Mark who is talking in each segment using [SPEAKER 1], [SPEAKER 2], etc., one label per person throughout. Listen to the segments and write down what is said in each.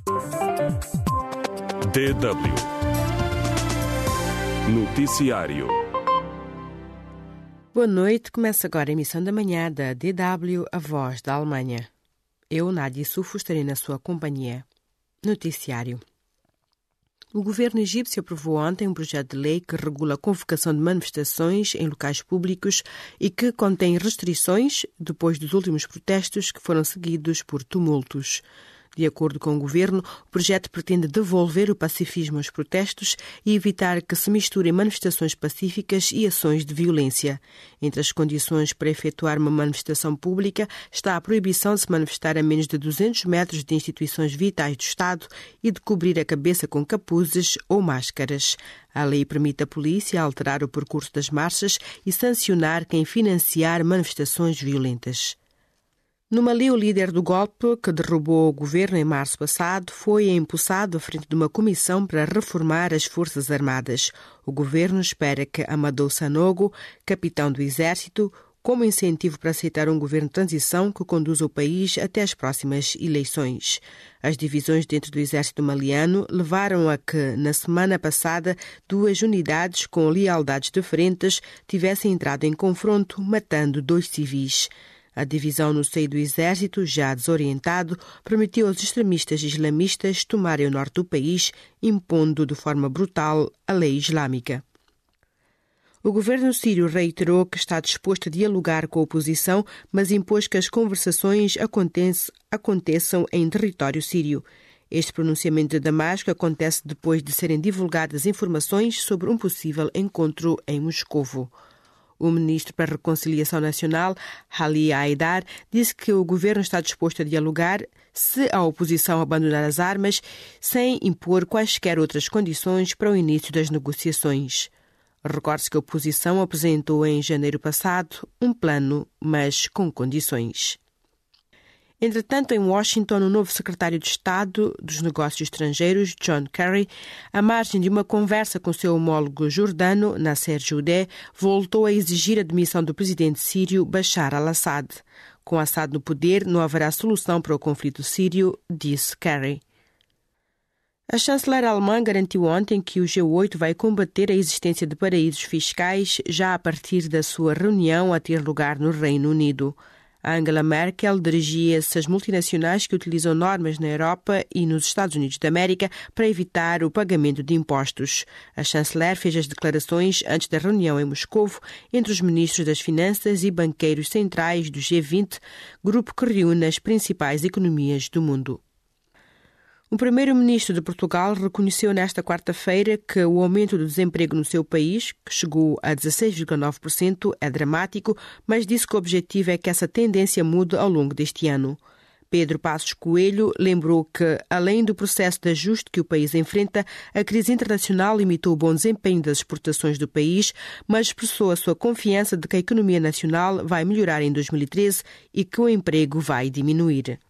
[SPEAKER 1] DW Noticiário.
[SPEAKER 2] Boa noite, começa agora a emissão da manhã da DW, a voz da Alemanha. Eu, Nádia Sufo, estarei na sua companhia. Noticiário. O governo egípcio aprovou ontem um projeto de lei que regula a convocação de manifestações em locais públicos e que contém restrições depois dos últimos protestos que foram seguidos por tumultos. De acordo com o governo, o projeto pretende devolver o pacifismo aos protestos e evitar que se misturem manifestações pacíficas e ações de violência. Entre as condições para efetuar uma manifestação pública está a proibição de se manifestar a menos de 200 metros de instituições vitais do Estado e de cobrir a cabeça com capuzes ou máscaras. A lei permite à polícia alterar o percurso das marchas e sancionar quem financiar manifestações violentas. No Mali, o líder do golpe, que derrubou o governo em março passado, foi empossado à frente de uma comissão para reformar as Forças Armadas. O governo espera que Amadou Sanogo, capitão do exército, como incentivo para aceitar um governo de transição que conduza o país até as próximas eleições. As divisões dentro do exército maliano levaram a que, na semana passada, 2 unidades com lealdades diferentes tivessem entrado em confronto, matando 2 civis. A divisão no seio do exército, já desorientado, permitiu aos extremistas islamistas tomarem o norte do país, impondo de forma brutal a lei islâmica. O governo sírio reiterou que está disposto a dialogar com a oposição, mas impôs que as conversações aconteçam em território sírio. Este pronunciamento de Damasco acontece depois de serem divulgadas informações sobre um possível encontro em Moscovo. O ministro para a Reconciliação Nacional, Ali Haidar, disse que o governo está disposto a dialogar se a oposição abandonar as armas, sem impor quaisquer outras condições para o início das negociações. Recorde-se que a oposição apresentou em janeiro passado um plano, mas com condições. Entretanto, em Washington, o novo secretário de Estado dos Negócios Estrangeiros, John Kerry, à margem de uma conversa com seu homólogo jordano, Nasser Judé, voltou a exigir a demissão do presidente sírio Bashar al-Assad. Com Assad no poder, não haverá solução para o conflito sírio, disse Kerry. A chanceler alemã garantiu ontem que o G8 vai combater a existência de paraísos fiscais já a partir da sua reunião a ter lugar no Reino Unido. Angela Merkel dirigia-se às multinacionais que utilizam normas na Europa e nos Estados Unidos da América para evitar o pagamento de impostos. A chanceler fez as declarações antes da reunião em Moscovo entre os ministros das Finanças e banqueiros centrais do G20, grupo que reúne as principais economias do mundo. O primeiro-ministro de Portugal reconheceu nesta quarta-feira que o aumento do desemprego no seu país, que chegou a 16,9%, é dramático, mas disse que o objetivo é que essa tendência mude ao longo deste ano. Pedro Passos Coelho lembrou que, além do processo de ajuste que o país enfrenta, a crise internacional limitou o bom desempenho das exportações do país, mas expressou a sua confiança de que a economia nacional vai melhorar em 2013 e que o emprego vai diminuir.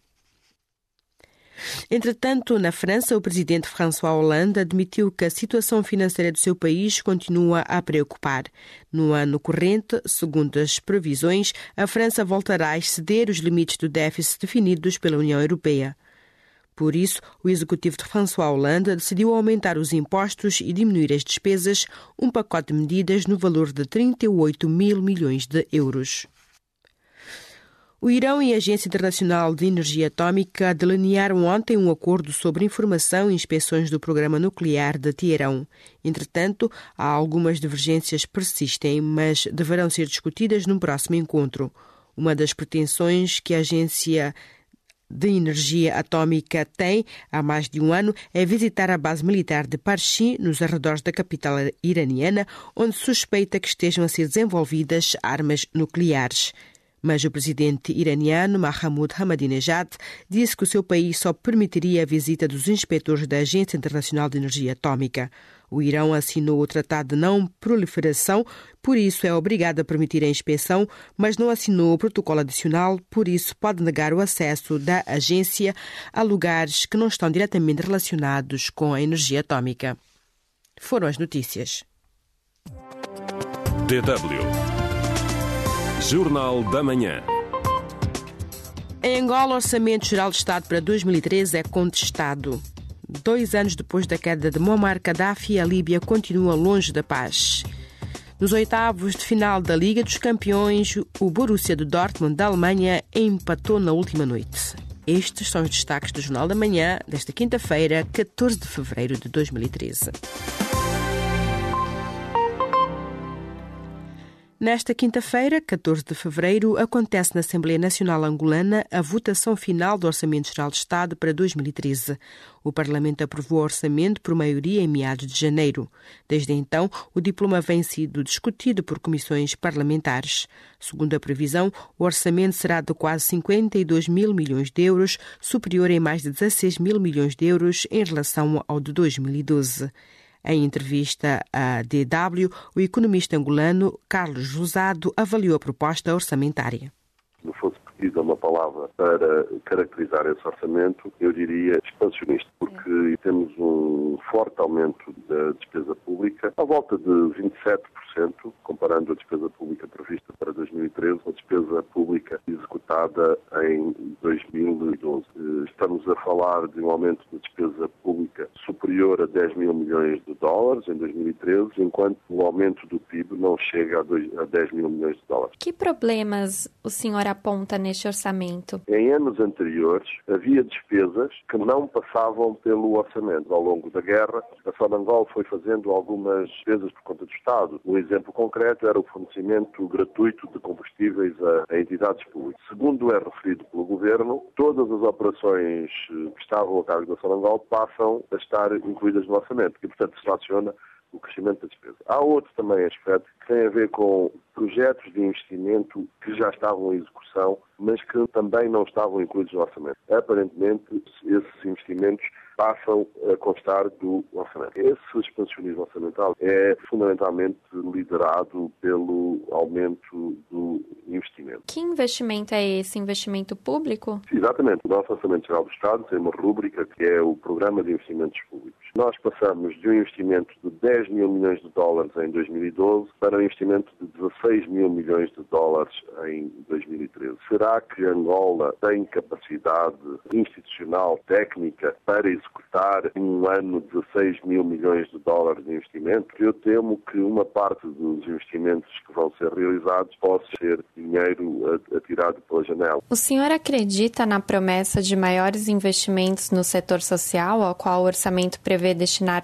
[SPEAKER 2] Entretanto, na França, o presidente François Hollande admitiu que a situação financeira do seu país continua a preocupar. No ano corrente, segundo as previsões, a França voltará a exceder os limites do déficit definidos pela União Europeia. Por isso, o executivo de François Hollande decidiu aumentar os impostos e diminuir as despesas, um pacote de medidas no valor de 38 mil milhões de euros. O Irão e a Agência Internacional de Energia Atômica delinearam ontem um acordo sobre informação e inspeções do programa nuclear de Teherão. Entretanto, há algumas divergências que persistem, mas deverão ser discutidas num próximo encontro. Uma das pretensões que a Agência de Energia Atômica tem há mais de um ano é visitar a base militar de Parchi, nos arredores da capital iraniana, onde suspeita que estejam a ser desenvolvidas armas nucleares. Mas o presidente iraniano Mohammad Ahmadinejad disse que o seu país só permitiria a visita dos inspetores da Agência Internacional de Energia Atômica. O Irão assinou o Tratado de Não Proliferação, por isso é obrigado a permitir a inspeção, mas não assinou o protocolo adicional, por isso pode negar o acesso da agência a lugares que não estão diretamente relacionados com a energia atômica. Foram as notícias.
[SPEAKER 1] DW Jornal da Manhã.
[SPEAKER 2] Em Angola, o Orçamento Geral de Estado para 2013 é contestado. 2 anos depois da queda de Muammar Gaddafi, a Líbia continua longe da paz. Nos oitavos de final da Liga dos Campeões, o Borussia de Dortmund da Alemanha empatou na última noite. Estes são os destaques do Jornal da Manhã desta quinta-feira, 14 de fevereiro de 2013. Nesta quinta-feira, 14 de fevereiro, acontece na Assembleia Nacional Angolana a votação final do Orçamento Geral de Estado para 2013. O Parlamento aprovou o orçamento por maioria em meados de janeiro. Desde então, o diploma vem sido discutido por comissões parlamentares. Segundo a previsão, o orçamento será de quase 52 mil milhões de euros, superior em mais de 16 mil milhões de euros em relação ao de 2012. Em entrevista à DW, o economista angolano Carlos Rosado avaliou a proposta orçamentária.
[SPEAKER 3] Se fosse precisa uma palavra para caracterizar esse orçamento, eu diria expansionista, porque temos um forte aumento da despesa pública, à volta de 27%, comparando a despesa pública prevista para 2013, a despesa pública executada em 2012. Estamos a falar de um aumento da despesa pública superior a 10 mil milhões de dólares em 2013, enquanto o aumento do PIB não chega a 10 mil milhões de dólares.
[SPEAKER 4] Que problemas o senhor aponta neste orçamento?
[SPEAKER 3] Em anos anteriores, havia despesas que não passavam pelo orçamento. Ao longo da guerra, a Sonangol foi fazendo algumas despesas por conta do Estado. Um exemplo concreto era o fornecimento gratuito de combustíveis a entidades públicas. Segundo é referido pelo Governo, todas as operações que estavam a cargo da Sonangol passam a estar incluídas no orçamento e, portanto, se fraciona o crescimento da despesa. Há outro também aspecto que tem a ver com projetos de investimento que já estavam em execução, mas que também não estavam incluídos no orçamento. Aparentemente, esses investimentos passam a constar do orçamento. Esse expansionismo orçamental é fundamentalmente liderado pelo aumento do investimento.
[SPEAKER 4] Que investimento é esse? Investimento público?
[SPEAKER 3] Exatamente. O nosso Orçamento Geral do Estado tem uma rúbrica que é o Programa de Investimentos Públicos. Nós passamos de um investimento de 10 mil milhões de dólares em 2012 para um investimento de 16 mil milhões de dólares em 2013. Será que Angola tem capacidade institucional, técnica, para executar em um ano 16 mil milhões de dólares de investimento? Eu temo que uma parte dos investimentos que vão ser realizados possa ser dinheiro atirado pela janela.
[SPEAKER 4] O senhor acredita na promessa de maiores investimentos no setor social, ao qual o orçamento prevê destinar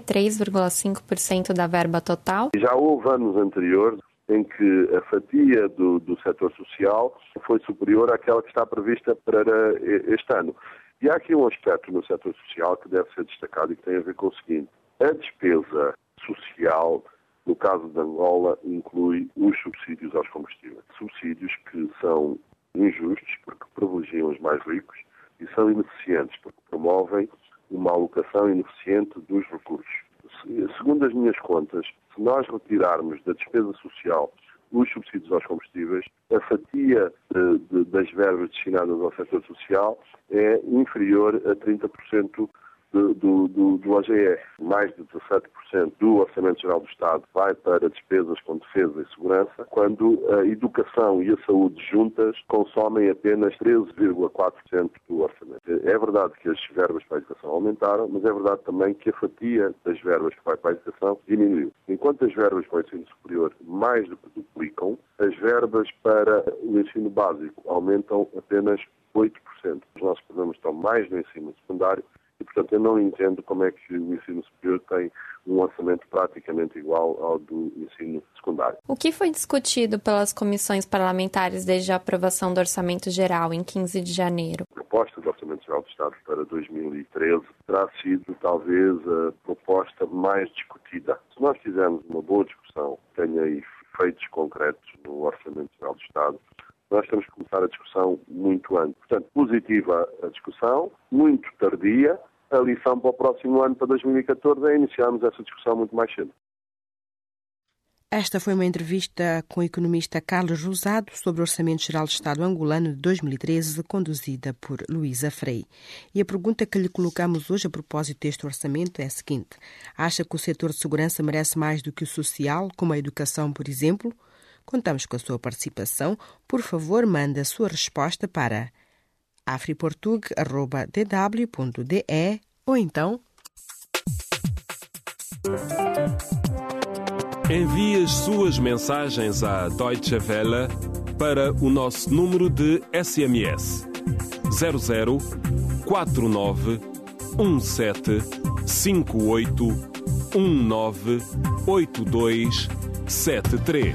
[SPEAKER 4] 33,5% da verba total?
[SPEAKER 3] Já houve anos anteriores em que a fatia do setor social foi superior àquela que está prevista para este ano. E há aqui um aspecto no setor social que deve ser destacado e que tem a ver com o seguinte: a despesa social, no caso de Angola, inclui os subsídios aos combustíveis. Subsídios que são injustos porque privilegiam os mais ricos e são ineficientes porque promovem uma alocação ineficiente dos recursos. Segundo as minhas contas, se nós retirarmos da despesa social os subsídios aos combustíveis, a fatia das verbas destinadas ao setor social é inferior a 30% do OGE. Mais de 17% do Orçamento Geral do Estado vai para despesas com defesa e segurança, quando a educação e a saúde juntas consomem apenas 13,4% do orçamento. É verdade que as verbas para a educação aumentaram, mas é verdade também que a fatia das verbas que vai para a educação diminuiu. Enquanto as verbas para o ensino superior mais do que duplicam, as verbas para o ensino básico aumentam apenas 8%. Os nossos problemas estão mais no ensino secundário. E, portanto, eu não entendo como é que o ensino superior tem um orçamento praticamente igual ao do ensino secundário.
[SPEAKER 4] O que foi discutido pelas comissões parlamentares desde a aprovação do Orçamento Geral em 15 de janeiro?
[SPEAKER 3] A proposta do Orçamento Geral do Estado para 2013 terá sido, talvez, a proposta mais discutida. Se nós fizermos uma boa discussão, tenha efeitos concretos no Orçamento Geral do Estado, nós temos que começar a discussão muito antes. Portanto, positiva a discussão, muito tardia. A lição para o próximo ano, para 2014, é iniciarmos essa discussão muito mais cedo.
[SPEAKER 2] Esta foi uma entrevista com o economista Carlos Rosado sobre o Orçamento Geral do Estado angolano de 2013, conduzida por Luísa Frei. E a pergunta que lhe colocamos hoje a propósito deste orçamento é a seguinte: acha que o setor de segurança merece mais do que o social, como a educação, por exemplo? Contamos com a sua participação. Por favor, mande a sua resposta para afriportug@dw.de ou então
[SPEAKER 1] Envie as suas mensagens à Deutsche Welle para o nosso número de SMS 00 49 17 58 19 82 73.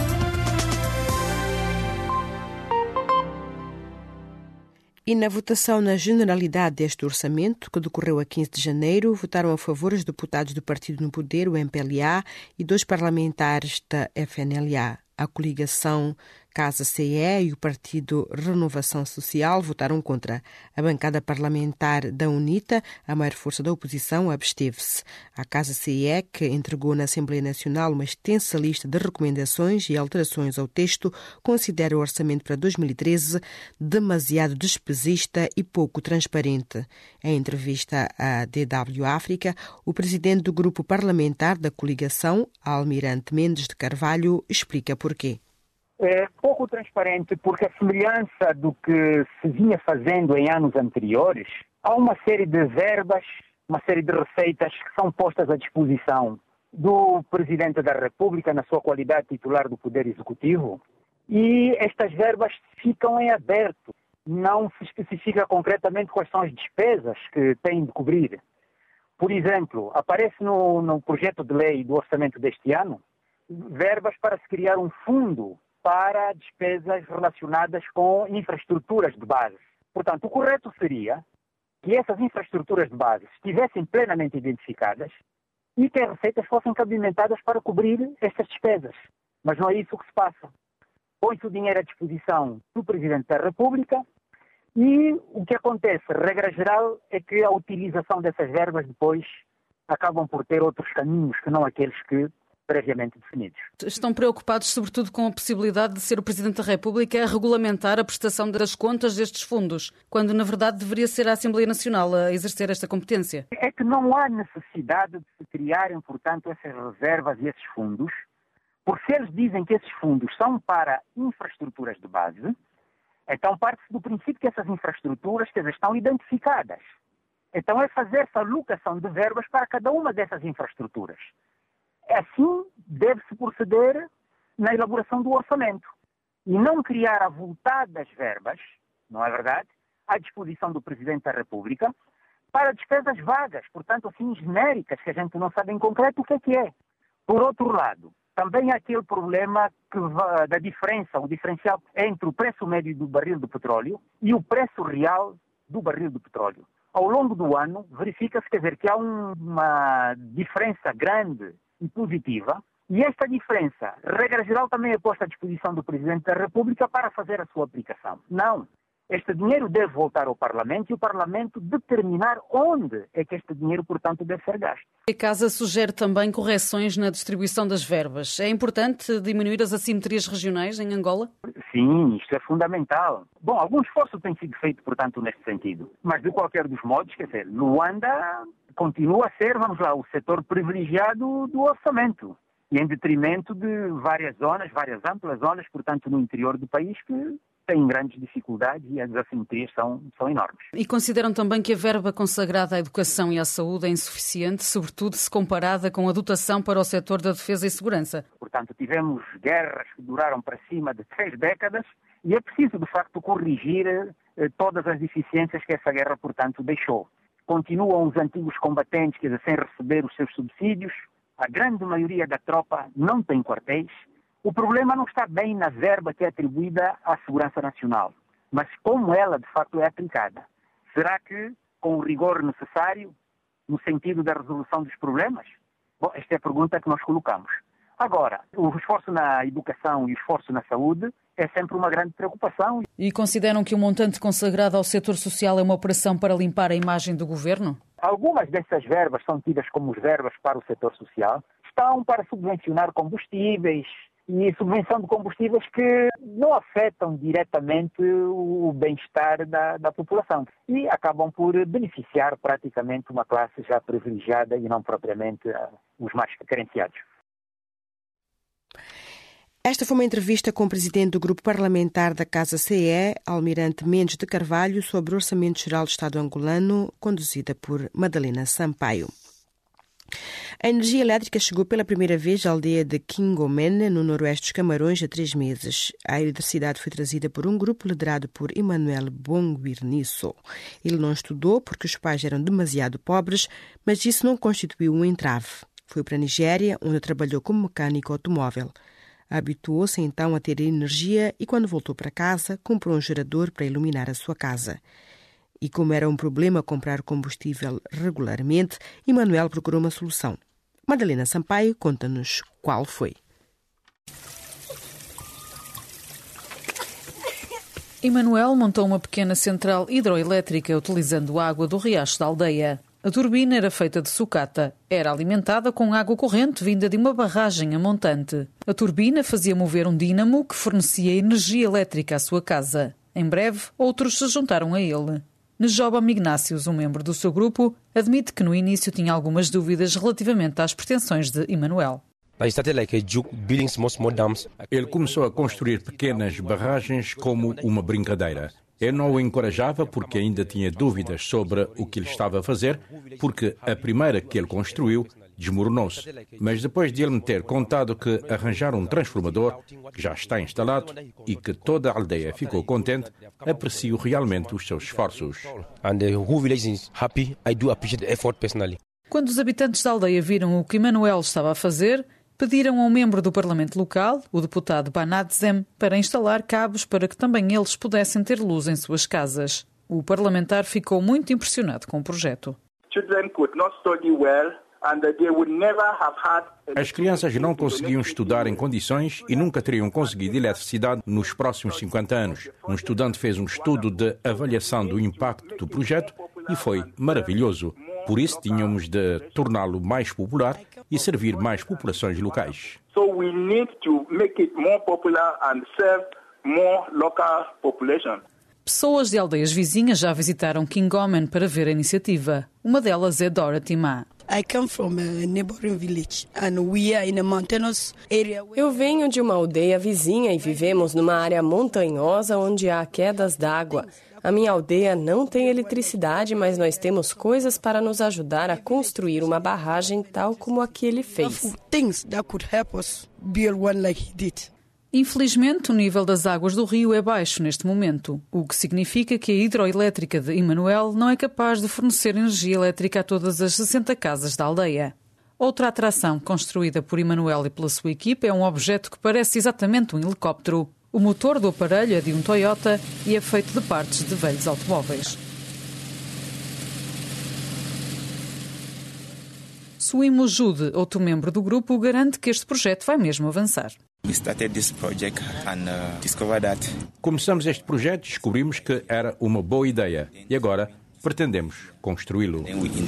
[SPEAKER 2] E na votação na generalidade deste orçamento, que decorreu a 15 de janeiro, votaram a favor os deputados do Partido no Poder, o MPLA, e 2 parlamentares da FNLA. A coligação Casa CE e o Partido Renovação Social votaram contra. A bancada parlamentar da UNITA, a maior força da oposição, absteve-se. A Casa CE, que entregou na Assembleia Nacional uma extensa lista de recomendações e alterações ao texto, considera o orçamento para 2013 demasiado despesista e pouco transparente. Em entrevista à DW África, o presidente do grupo parlamentar da coligação, Almirante Mendes de Carvalho, explica porquê.
[SPEAKER 5] É pouco transparente porque, a semelhança do que se vinha fazendo em anos anteriores, há uma série de verbas, uma série de receitas que são postas à disposição do Presidente da República na sua qualidade titular do Poder Executivo, e estas verbas ficam em aberto. Não se especifica concretamente quais são as despesas que têm de cobrir. Por exemplo, aparece no projeto de lei do orçamento deste ano verbas para se criar um fundo para despesas relacionadas com infraestruturas de base. Portanto, o correto seria que essas infraestruturas de base estivessem plenamente identificadas e que as receitas fossem cabimentadas para cobrir estas despesas. Mas não é isso que se passa. Põe-se o dinheiro à disposição do Presidente da República e o que acontece, regra geral, é que a utilização dessas verbas depois acabam por ter outros caminhos que não aqueles que previamente definidos.
[SPEAKER 6] Estão preocupados sobretudo com a possibilidade de ser o Presidente da República a regulamentar a prestação das contas destes fundos, quando na verdade deveria ser a Assembleia Nacional a exercer esta competência.
[SPEAKER 5] É que não há necessidade de se criarem, portanto, essas reservas e esses fundos, porque se eles dizem que esses fundos são para infraestruturas de base, então parte-se do princípio que essas infraestruturas estão identificadas. Então é fazer essa alocação de verbas para cada uma dessas infraestruturas. Assim, deve-se proceder na elaboração do orçamento e não criar avultadas verbas, não é verdade, à disposição do Presidente da República para despesas vagas, portanto, assim, genéricas, que a gente não sabe em concreto o que é. Por outro lado, também há aquele problema da diferença, o diferencial entre o preço médio do barril de petróleo e o preço real do barril de petróleo. Ao longo do ano, verifica-se, quer dizer, que há uma diferença grande e positiva, e esta diferença, regra geral, também é posta à disposição do Presidente da República para fazer a sua aplicação. Não. Este dinheiro deve voltar ao Parlamento e o Parlamento determinar onde é que este dinheiro, portanto, deve ser gasto.
[SPEAKER 6] A Casa sugere também correções na distribuição das verbas. É importante diminuir as assimetrias regionais em Angola?
[SPEAKER 5] Sim, isto é fundamental. Bom, algum esforço tem sido feito, portanto, neste sentido. Mas, de qualquer dos modos, quer dizer, Luanda continua a ser, vamos lá, o setor privilegiado do orçamento. E em detrimento de várias amplas zonas, portanto, no interior do país, que têm grandes dificuldades e as assimetrias são enormes.
[SPEAKER 6] E consideram também que a verba consagrada à educação e à saúde é insuficiente, sobretudo se comparada com a dotação para o setor da defesa e segurança?
[SPEAKER 5] Portanto, tivemos guerras que duraram para cima de 3 décadas e é preciso, de facto, corrigir todas as deficiências que essa guerra, portanto, deixou. Continuam os antigos combatentes, quer dizer, sem receber os seus subsídios. A grande maioria da tropa não tem quartéis. O problema não está bem na verba que é atribuída à segurança nacional, mas como ela, de facto, é aplicada. Será que, com o rigor necessário, no sentido da resolução dos problemas? Bom, esta é a pergunta que nós colocamos. Agora, o esforço na educação e o esforço na saúde é sempre uma grande preocupação.
[SPEAKER 6] E consideram que o montante consagrado ao setor social é uma operação para limpar a imagem do governo?
[SPEAKER 5] Algumas dessas verbas são tidas como verbas para o setor social, estão para subvencionar combustíveis e subvenção de combustíveis que não afetam diretamente o bem-estar da população e acabam por beneficiar praticamente uma classe já privilegiada e não propriamente os mais carenciados.
[SPEAKER 2] Esta foi uma entrevista com o presidente do grupo parlamentar da Casa CE, Almirante Mendes de Carvalho, sobre o Orçamento Geral do Estado angolano, conduzida por Madalena Sampaio. A energia elétrica chegou pela primeira vez à aldeia de Kingomen, no noroeste dos Camarões, há 3 meses. A eletricidade foi trazida por um grupo liderado por Emmanuel Bonguirnisso. Ele não estudou porque os pais eram demasiado pobres, mas isso não constituiu um entrave. Foi para a Nigéria, onde trabalhou como mecânico automóvel. Habituou-se então a ter energia e, quando voltou para casa, comprou um gerador para iluminar a sua casa. E como era um problema comprar combustível regularmente, Emmanuel procurou uma solução. Madalena Sampaio conta-nos qual foi.
[SPEAKER 6] Emmanuel montou uma pequena central hidroelétrica utilizando a água do riacho da aldeia. A turbina era feita de sucata. Era alimentada com água corrente vinda de uma barragem a montante. A turbina fazia mover um dínamo que fornecia energia elétrica à sua casa. Em breve, outros se juntaram a ele. Nejoba Mignácios, um membro do seu grupo, admite que no início tinha algumas dúvidas relativamente às pretensões de Emmanuel.
[SPEAKER 7] Ele começou a construir pequenas barragens como uma brincadeira. Eu não o encorajava porque ainda tinha dúvidas sobre o que ele estava a fazer, porque a primeira que ele construiu desmoronou-se. Mas depois de ele me ter contado que arranjaram um transformador que já está instalado e que toda a aldeia ficou contente, aprecio realmente os seus esforços.
[SPEAKER 6] Quando os habitantes da aldeia viram o que Emmanuel estava a fazer, pediram a um membro do Parlamento local, o deputado Banadzem, para instalar cabos para que também eles pudessem ter luz em suas casas. O parlamentar ficou muito impressionado com o projeto.
[SPEAKER 7] As crianças não conseguiam estudar em condições e nunca teriam conseguido eletricidade nos próximos 50 anos. Um estudante fez um estudo de avaliação do impacto do projeto e foi maravilhoso. Por isso, tínhamos de torná-lo mais popular e servir mais populações locais.
[SPEAKER 6] Pessoas de aldeias vizinhas já visitaram Kingomen para ver a iniciativa. Uma delas é Dorothy Ma.
[SPEAKER 8] Eu venho de uma aldeia vizinha e vivemos numa área montanhosa onde há quedas d'água. A minha aldeia não tem eletricidade, mas nós temos coisas para nos ajudar a construir uma barragem tal como a que ele fez.
[SPEAKER 6] Infelizmente, o nível das águas do rio é baixo neste momento, o que significa que a hidroelétrica de Emmanuel não é capaz de fornecer energia elétrica a todas as 60 casas da aldeia. Outra atração construída por Emmanuel e pela sua equipa é um objeto que parece exatamente um helicóptero. O motor do aparelho é de um Toyota e é feito de partes de velhos automóveis. Suimo Jude, outro membro do grupo, garante que este projeto vai mesmo avançar.
[SPEAKER 7] Começamos este projeto e descobrimos que era uma boa ideia e agora pretendemos construí-lo.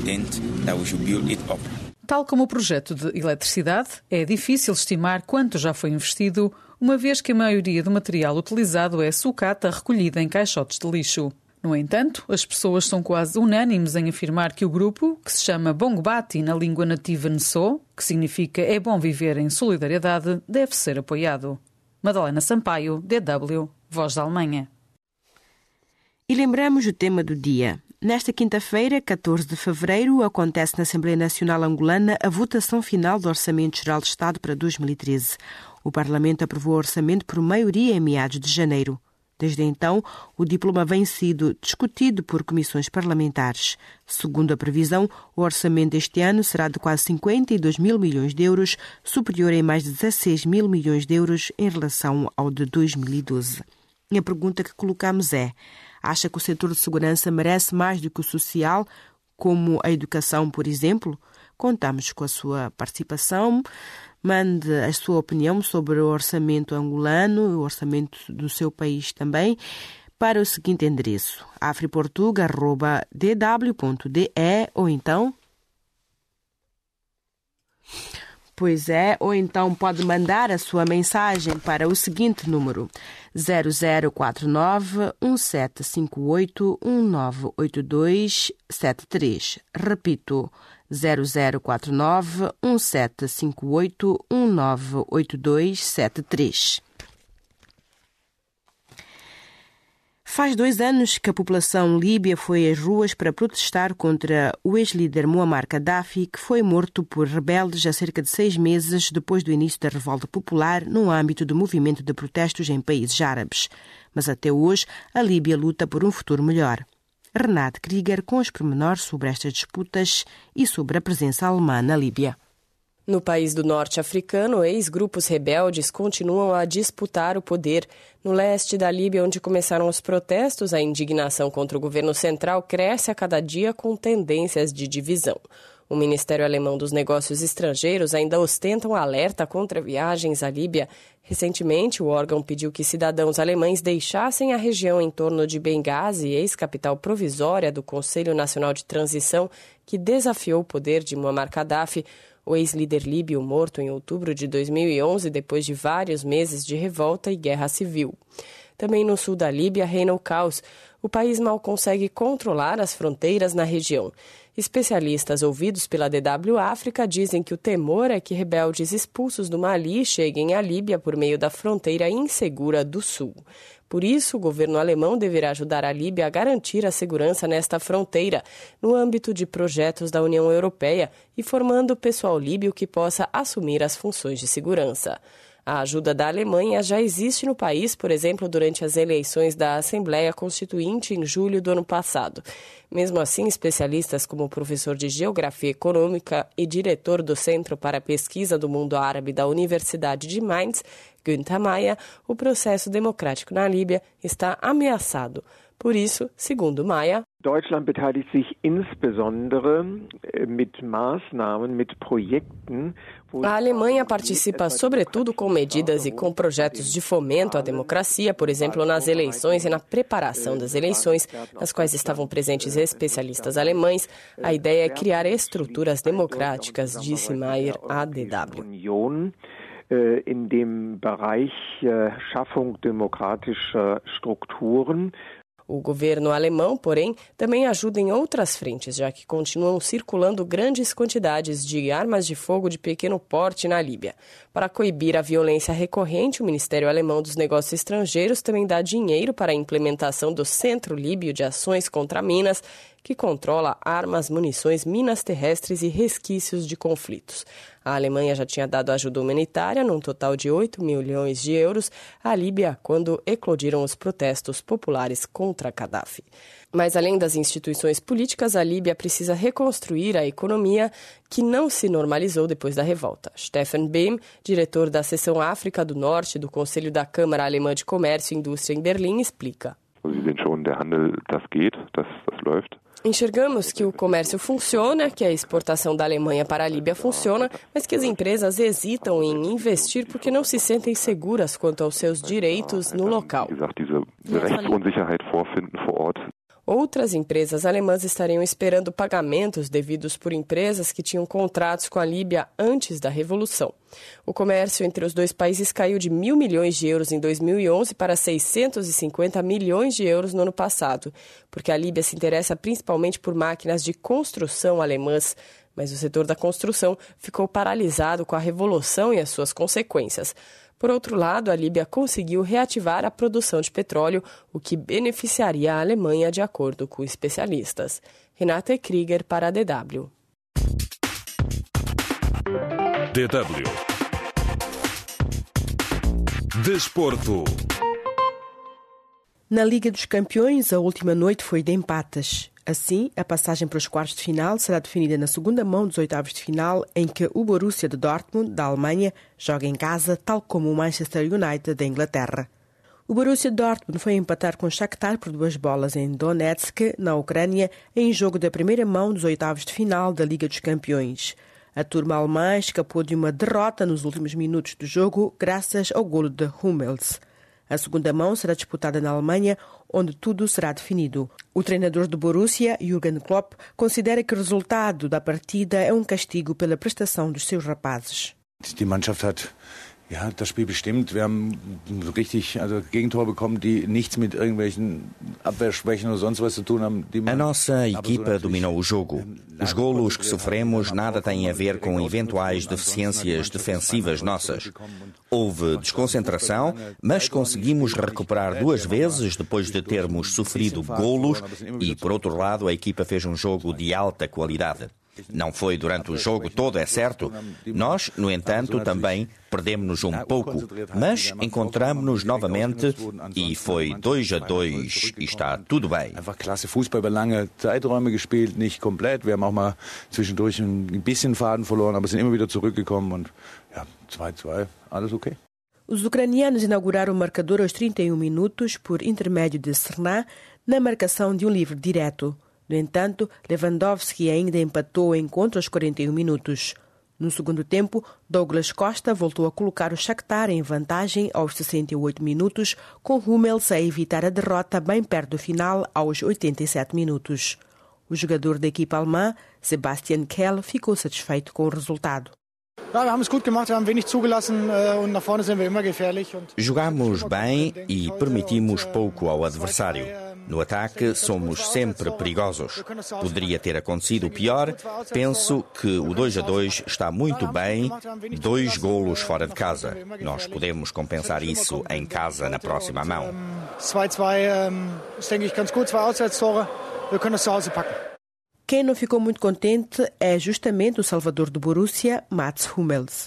[SPEAKER 6] Tal como o projeto de eletricidade, é difícil estimar quanto já foi investido, uma vez que a maioria do material utilizado é sucata recolhida em caixotes de lixo. No entanto, as pessoas são quase unânimes em afirmar que o grupo, que se chama Bongbati na língua nativa Nso, que significa é bom viver em solidariedade, deve ser apoiado. Madalena Sampaio, DW, Voz da Alemanha.
[SPEAKER 2] E lembramos o tema do dia. Nesta quinta-feira, 14 de fevereiro, acontece na Assembleia Nacional Angolana a votação final do Orçamento Geral de Estado para 2013. O Parlamento aprovou o orçamento por maioria em meados de janeiro. Desde então, o diploma vem sido discutido por comissões parlamentares. Segundo a previsão, o orçamento deste ano será de quase 52 mil milhões de euros, superior em mais de 16 mil milhões de euros em relação ao de 2012. E a pergunta que colocamos é: acha que o setor de segurança merece mais do que o social, como a educação, por exemplo? Contamos com a sua participação. Mande a sua opinião sobre o orçamento angolano, o orçamento do seu país também, para o seguinte endereço: afriportuga@dw.de ou então Pois é, ou então pode mandar a sua mensagem para o seguinte número: 0049 1758 1982 73. Repito, 0049 1758 1982 73. Faz 2 anos que a população líbia foi às ruas para protestar contra o ex-líder Muammar Gaddafi, que foi morto por rebeldes há cerca de 6 meses depois do início da revolta popular no âmbito do movimento de protestos em países árabes. Mas até hoje, a Líbia luta por um futuro melhor. Renate Krieger com os pormenores sobre estas disputas e sobre a presença alemã na Líbia.
[SPEAKER 8] No país do norte africano, ex-grupos rebeldes continuam a disputar o poder. No leste da Líbia, onde começaram os protestos, a indignação contra o governo central cresce a cada dia com tendências de divisão. O Ministério Alemão dos Negócios Estrangeiros ainda ostenta um alerta contra viagens à Líbia. Recentemente, o órgão pediu que cidadãos alemães deixassem a região em torno de Benghazi, ex-capital provisória do Conselho Nacional de Transição, que desafiou o poder de Muammar Gaddafi, o ex-líder líbio morto em outubro de 2011, depois de vários meses de revolta e guerra civil. Também no sul da Líbia reina o caos. O país mal consegue controlar as fronteiras na região. Especialistas ouvidos pela DW África dizem que o temor é que rebeldes expulsos do Mali cheguem à Líbia por meio da fronteira insegura do sul. Por isso, o governo alemão deverá ajudar a Líbia a garantir a segurança nesta fronteira, no âmbito de projetos da União Europeia e formando pessoal líbio que possa assumir as funções de segurança. A ajuda da Alemanha já existe no país, por exemplo, durante as eleições da Assembleia Constituinte em julho do ano passado. Mesmo assim, especialistas como o professor de Geografia Econômica e diretor do Centro para a Pesquisa do Mundo Árabe da Universidade de Mainz, Günther Mayer, o processo democrático na Líbia está ameaçado. Por isso, segundo Mayer,
[SPEAKER 9] Deutschland beteiligt sich insbesondere mit Maßnahmen, mit Projekten.
[SPEAKER 8] A Alemanha participa sobretudo com medidas e com projetos de fomento à democracia, por exemplo, nas eleições e na preparação das eleições, nas quais estavam presentes especialistas alemães. A ideia é criar estruturas democráticas, disse Mayer à DW.
[SPEAKER 9] In dem Bereich Schaffung demokratischer Strukturen.
[SPEAKER 8] O governo alemão, porém, também ajuda em outras frentes, já que continuam circulando grandes quantidades de armas de fogo de pequeno porte na Líbia. Para coibir a violência recorrente, o Ministério Alemão dos Negócios Estrangeiros também dá dinheiro para a implementação do Centro Líbio de Ações contra Minas, que controla armas, munições, minas terrestres e resquícios de conflitos. A Alemanha já tinha dado ajuda humanitária, num total de 8 milhões de euros, à Líbia quando eclodiram os protestos populares contra Gaddafi. Mas, além das instituições políticas, a Líbia precisa reconstruir a economia que não se normalizou depois da revolta. Stefan Behm, diretor da seção África do Norte do Conselho da Câmara Alemã de Comércio e Indústria em Berlim, explica. Enxergamos que o comércio funciona, que a exportação da Alemanha para a Líbia funciona, mas que as empresas hesitam em investir porque não se sentem seguras quanto aos seus direitos no local. Outras empresas alemãs estariam esperando pagamentos devidos por empresas que tinham contratos com a Líbia antes da Revolução. O comércio entre os dois países caiu de 1.000 milhões de euros em 2011 para 650 milhões de euros no ano passado, porque a Líbia se interessa principalmente por máquinas de construção alemãs, mas o setor da construção ficou paralisado com a Revolução e as suas consequências. Por outro lado, a Líbia conseguiu reativar a produção de petróleo, o que beneficiaria a Alemanha, de acordo com especialistas. Renate Krieger para a DW.
[SPEAKER 1] DW Desporto.
[SPEAKER 2] Na Liga dos Campeões, a última noite foi de empates. Assim, a passagem para os quartos de final será definida na segunda mão dos oitavos de final, em que o Borussia de Dortmund, da Alemanha, joga em casa, tal como o Manchester United, da Inglaterra. O Borussia de Dortmund foi empatar com o Shakhtar por 2-2 em Donetsk, na Ucrânia, em jogo da primeira mão dos oitavos de final da Liga dos Campeões. A turma alemã escapou de uma derrota nos últimos minutos do jogo, graças ao golo de Hummels. A segunda mão será disputada na Alemanha, onde tudo será definido. O treinador do Borussia, Jürgen Klopp, considera que o resultado da partida é um castigo pela prestação dos seus rapazes.
[SPEAKER 10] Die Mannschaft hat das Spiel bestimmt. Wir haben richtig Gegentore bekommen, die nichts mit irgendwelchen Abwehrschwächen oder sonst was zu tun haben.
[SPEAKER 11] A nossa equipa dominou o jogo. Os golos que sofremos nada têm a ver com eventuais deficiências defensivas nossas. Houve desconcentração, mas conseguimos recuperar 2 vezes depois de termos sofrido golos e, por outro lado, a equipa fez um jogo de alta qualidade. Não foi durante o jogo todo, é certo. Nós, no entanto, também perdemos-nos um pouco, mas encontramos-nos novamente e foi 2-2 e está tudo bem.
[SPEAKER 10] Einfach klasse Fußball über lange Zeiträume gespielt, nicht komplett. Wir haben auch mal zwischendurch ein bisschen Faden verloren, aber sind immer wieder zurückgekommen und 2-2, alles okay.
[SPEAKER 2] Os ucranianos inauguraram o marcador aos 31 minutos por intermédio de Cernan na marcação de um livre direto. No entanto, Lewandowski ainda empatou o encontro aos 41 minutos. No segundo tempo, Douglas Costa voltou a colocar o Shakhtar em vantagem aos 68 minutos, com Hummels a evitar a derrota bem perto do final aos 87 minutos. O jogador da equipa alemã, Sebastian Kehl, ficou satisfeito com o resultado.
[SPEAKER 11] Jogámos bem e permitimos pouco ao adversário. No ataque, somos sempre perigosos. Poderia ter acontecido o pior. Penso que o 2-2 está muito bem. 2 golos fora de casa. Nós podemos compensar isso em casa na próxima mão.
[SPEAKER 12] 2-2, denke ich, ganz gut, 2 Auswärtstore. Wir können es zu Hause packen.
[SPEAKER 2] Quem não ficou muito contente é justamente o salvador do Borussia, Mats Hummels.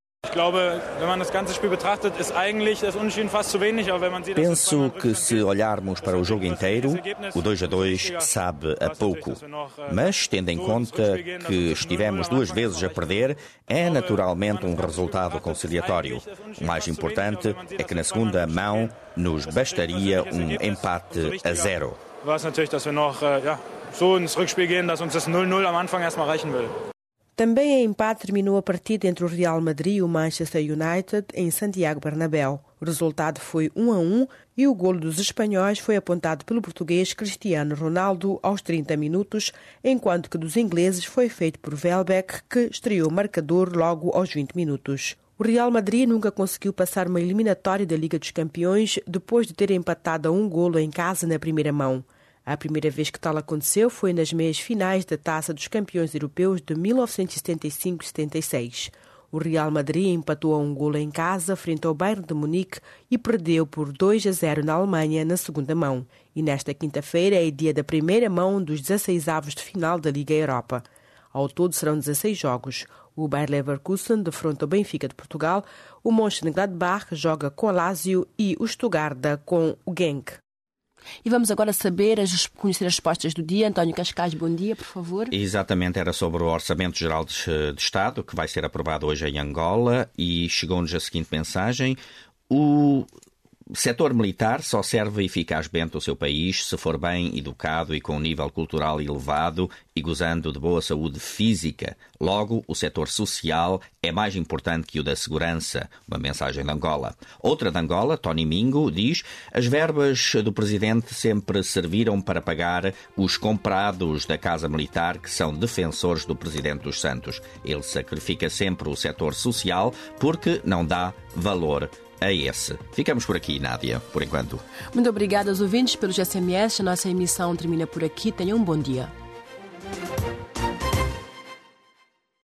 [SPEAKER 11] Penso que se olharmos para o jogo inteiro, o 2-2 sabe a pouco. Mas, tendo em conta que estivemos 2 vezes a perder, é naturalmente um resultado conciliatório. O mais importante é que na segunda mão nos bastaria um empate a 0.
[SPEAKER 12] So ins Rückspiel gehen, dass uns das 0-0 am Anfang erstmal reichen will.
[SPEAKER 2] Também em empate terminou a partida entre o Real Madrid e o Manchester United em Santiago Bernabéu. O resultado foi 1-1 e o golo dos espanhóis foi apontado pelo português Cristiano Ronaldo aos 30 minutos, enquanto que dos ingleses foi feito por Welbeck, que estreou o marcador logo aos 20 minutos. O Real Madrid nunca conseguiu passar uma eliminatória da Liga dos Campeões depois de ter empatado a 1 golo em casa na primeira mão. A primeira vez que tal aconteceu foi nas meias finais da Taça dos Campeões Europeus de 1975-76. O Real Madrid empatou a 1 golo em casa frente ao Bayern de Munique e perdeu por 2-0 na Alemanha na segunda mão. E nesta quinta-feira é dia da primeira mão dos 16avos de final da Liga Europa. Ao todo serão 16 jogos. O Bayer Leverkusen defronta o Benfica de Portugal, o Mönchengladbach joga com a Lazio e o Stuttgart com o Genk.
[SPEAKER 13] E vamos agora conhecer as respostas do dia. António Cascais, bom dia, por favor.
[SPEAKER 11] Exatamente, era sobre o Orçamento Geral de Estado, que vai ser aprovado hoje em Angola, e chegou-nos a seguinte mensagem: o setor militar só serve eficazmente o seu país se for bem educado e com um nível cultural elevado e gozando de boa saúde física. Logo, o setor social é mais importante que o da segurança. Uma mensagem de Angola. Outra de Angola, Tony Mingo, diz: as verbas do Presidente sempre serviram para pagar os comprados da Casa Militar, que são defensores do Presidente dos Santos. Ele sacrifica sempre o setor social porque não dá valor a esse. Ficamos por aqui, Nádia, por enquanto.
[SPEAKER 13] Muito obrigada aos ouvintes pelos SMS. A nossa emissão termina por aqui. Tenham um bom dia.